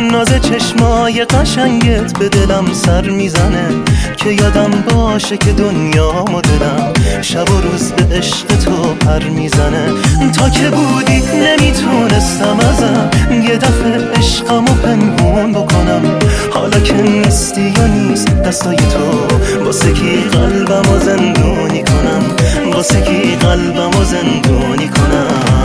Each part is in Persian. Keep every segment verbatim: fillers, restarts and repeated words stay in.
ناز چشمای قشنگت به دلم سر میزنه که یادم باشه که دنیا و دلم شب و روز به عشق تو پر میزنه. تا که بودی نمیتونستم ازم یه دفعه عشقمو پنهون بکنم، حالا که نیستی یا نیست دستای تو، واسه کی قلبمو زندونی کنم، واسه کی قلبمو زندونی کنم.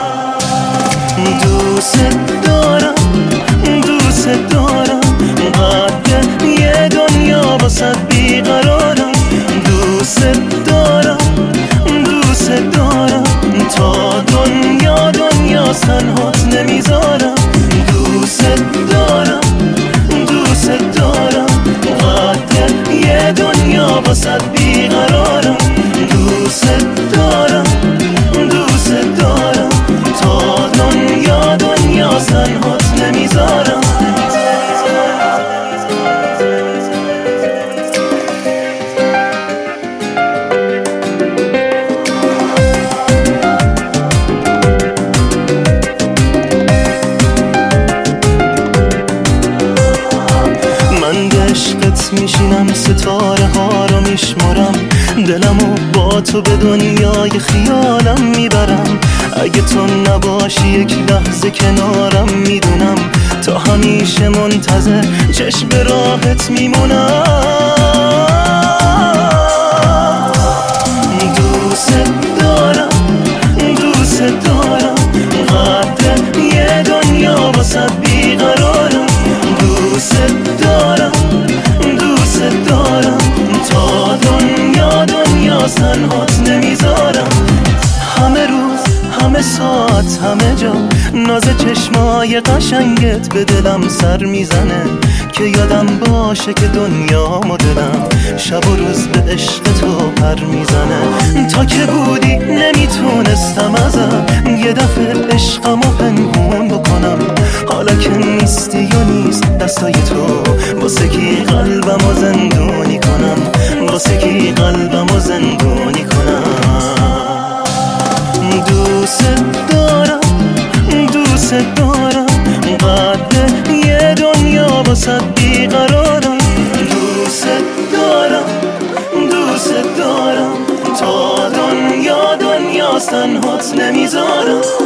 دوست دارم دوست دارم قد یه دنیا واسه بیقرارم، دوست دارم دوست دارم تا دنیا دنیا تنهات نمیذارم. دوست دارم دوست دارم قد یه دنیا واسه بیقرارم، دوست دارم دوست دارم تا دنیا دنیا تنهات نمیذارم. میشینم ستاره ها رو میشمرم، دلمو با تو به دنیای خیالم میبرم. اگه تو نباشی یک لحظه کنارم میدونم تا همیشه منتظر چشم راحت میمونم. دوست دارم دوست دارم قد یه دنیا واسه بیقرارم، دوست دارم دوست دارم تا دنیا دنیا تنهات نمیذارم. همه روز همه ساعت همه جا ناز چشمای قشنگت به دلم سر میزنه که یادم باشه که دنیا و دلم شب و روز به عشق تو پر میزنه. تا که بودی نمیتونستم ازم یه دفعه عشقمو پنهون بکنم، حالا که نیستی یا نیست دستای تو، واسه کی قلبمو زندونی کنم، واسه کی قلبمو زندونی کنم. دوست دارم دوست دارم قد یه دنیا واسه بیقرارم، دوست دارم دوست دارم تا دنیا دنیا تنهات نمیذارم.